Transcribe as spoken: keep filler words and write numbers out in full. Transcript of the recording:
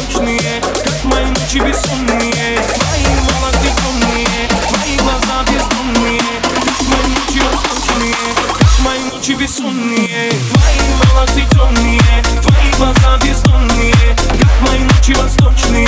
восточные, как мои ночи бессонные. Твои волосы темные, твои глаза бездонные, как мои ночи восточные, как мои ночи бессонные. Твои волосы темные, твои глаза бездонные, как мои ночи восточные.